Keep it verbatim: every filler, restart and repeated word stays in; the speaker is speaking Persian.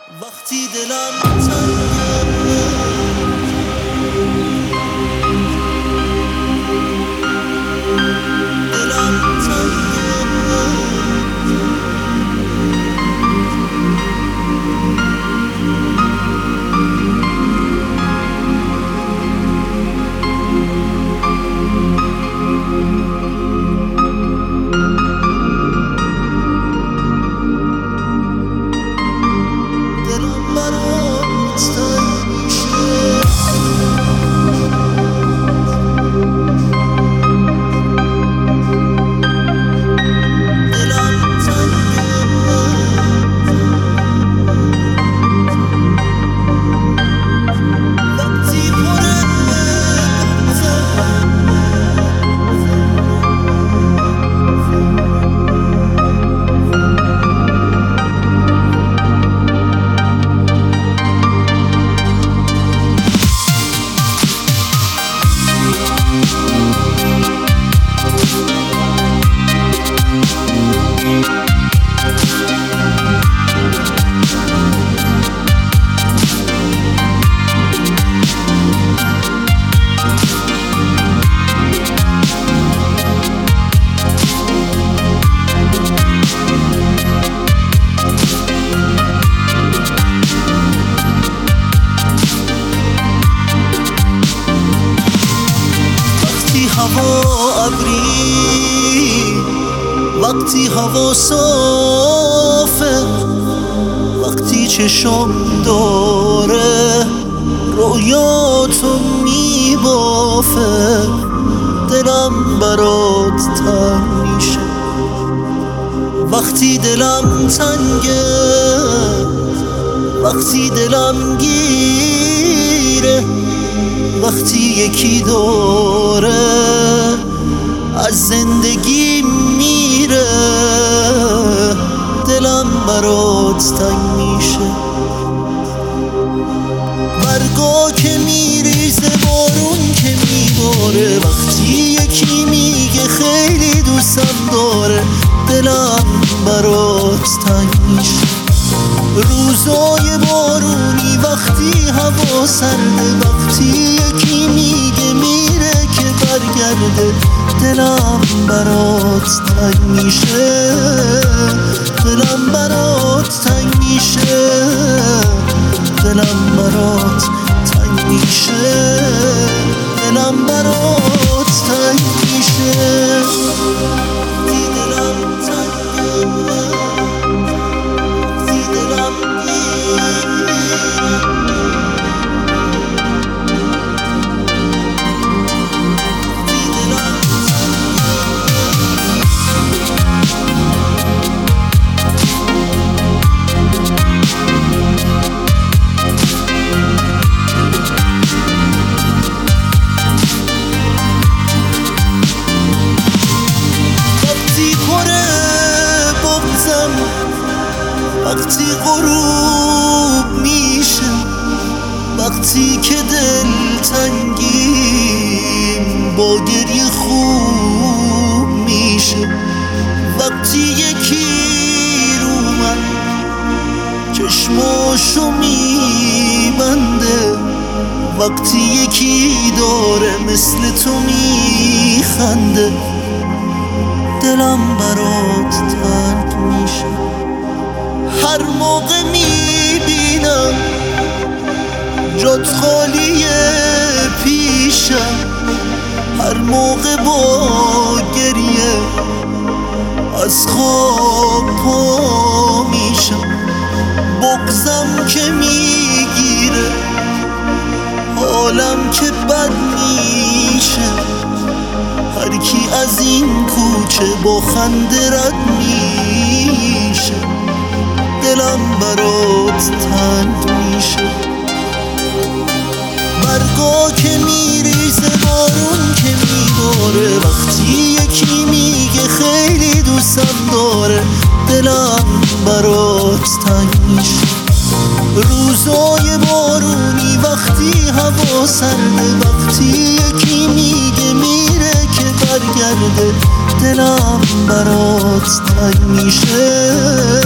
وقتی دلم تنگه دلم تنگه هوا ابری وقتی هوا صافه وقتی چشم داره رویاتو میبافه دلم برات تنگ میشه وقتی دلم تنگه وقتی دلم گیره وقتی یکی داره از زندگی میره دلم برات تنگ میشه برگا که میریزه بارون که میباره وقتی یکی میگه خیلی دوستم داره دلم برات تنگ میشه روزای بارونی وقتی هوا سرده وقتی یکی میگه میره که برگرده دلم برات تنگ میشه دلم برات تنگ میشه دلم برات تنگ میشه دلم برات تنگ میشه دلم تنگه وقتی غروب میشه وقتی که دل تنگیم با گریه خوب میشه وقتی یکی رو من چشماشو میبنده وقتی یکی داره مثل تو میخنده دلم برات تنگ میشه هر موقع میبینم جات خالیه پیشم هر موقع با گریه از خواب پا میشم بغضم که میگیره حالم که بد میشه هر کی از این کوچه با خنده رد میشه دلم برات تنگ میشه برگا که میریزه بارون که میباره وقتی یکی میگه خیلی دوستم داره دلم برات تنگ میشه روزای بارونی وقتی هوا سرده وقتی یکی میگه میره که برگرده دلم برات تنگ میشه